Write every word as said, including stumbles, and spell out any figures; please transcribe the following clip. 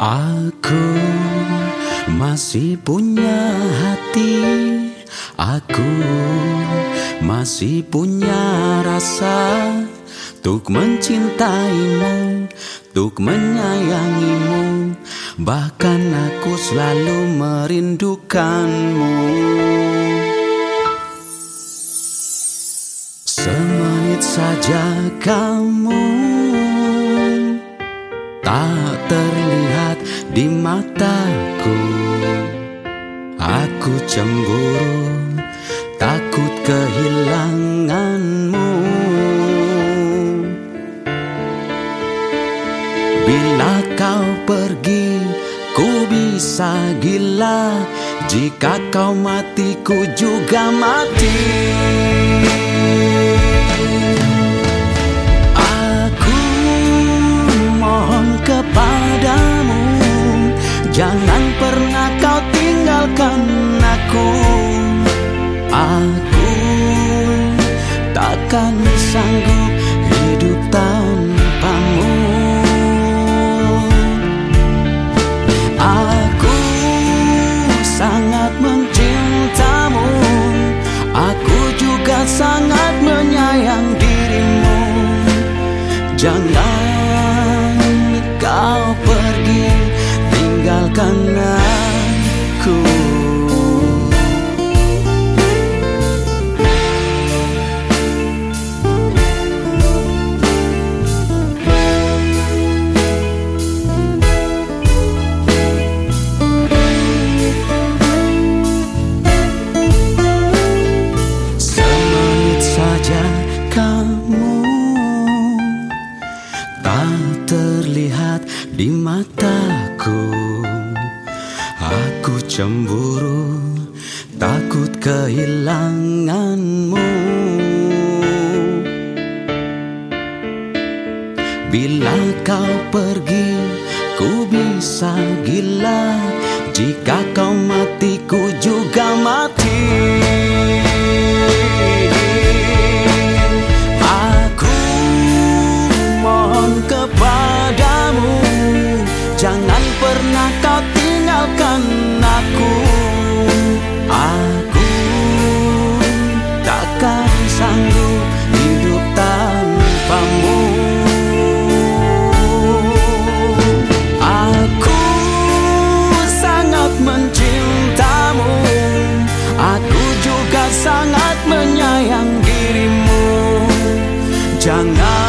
Aku masih punya hati, aku masih punya rasa untuk mencintaimu, untuk menyayangimu. Bahkan aku selalu merindukanmu. Semenit saja kamu tak terlihat di mataku. Aku cemburu, takut kehilanganmu. Bila kau pergi, ku bisa gila. Jika kau mati, ku juga mati. Kepadamu, jangan pernah kau tinggalkan aku. Aku takkan sanggup hidup tanpamu. Aku sangat mencintamu, aku juga sangat menyayang dirimu. Jangan kau pergi, tinggalkan aku. Semenit saja kamu tak terlihat di mataku. Aku cemburu, takut kehilanganmu. Bila kau pergi, ku bisa gila. Jika kau mati, ku juga mati. Kepadamu, jangan pernah kau tinggalkan aku. Aku takkan sanggup hidup tanpamu. Aku sangat mencintamu, aku juga sangat menyayang dirimu. Jangan